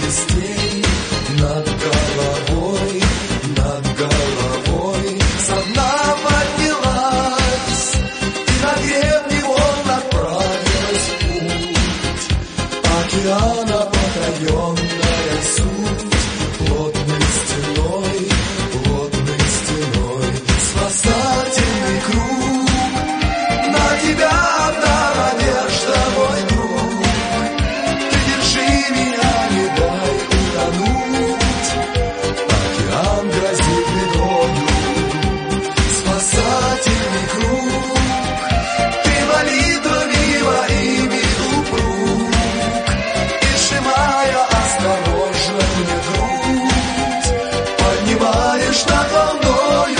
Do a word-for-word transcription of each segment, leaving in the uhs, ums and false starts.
кистей над головой, над головой со дна поднялась, и на гребне волн отправилась в путь. Океана потаенная суть, плотной стеной, плотной стеной, спасательный круг. На тебя одна надежда, мой друг, ты держи меня, не дай утонуть. Океан грозит бедою, спасательный круг, ты молитвами моими упруг, и сжимая осторожно мне грудь, поднимаешь над волною.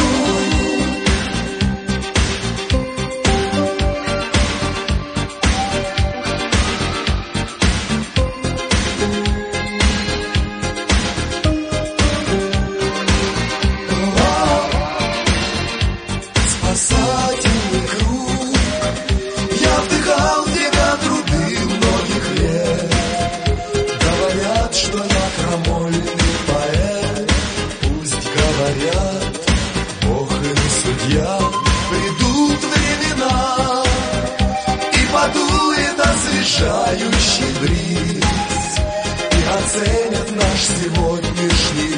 Спасательный круг, я вдыхал в тебя труды многих лет. Говорят, что я крамольный поэт, пусть говорят, Бог им судья. Придут времена, и подует освежающий бриз, и оценят наш сегодняшний